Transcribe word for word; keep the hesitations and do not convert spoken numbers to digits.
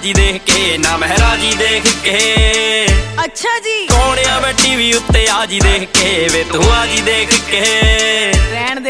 ਬਾਜੀ ਦੇਖ ਕੇ ਨਾ ਮਹਿਰਾਜੀ ਦੇਖ ਕੇ। ਅੱਛਾ ਜੀ ਕੌਣ ਆ ਵੇ ਟੀਵੀ ਉੱਤੇ ਆ ਜੀ ਦੇਖ ਕੇ ਵੇ ਤੂੰ ਆ ਜੀ ਦੇਖ ਕੇ। ਰਹਿਣ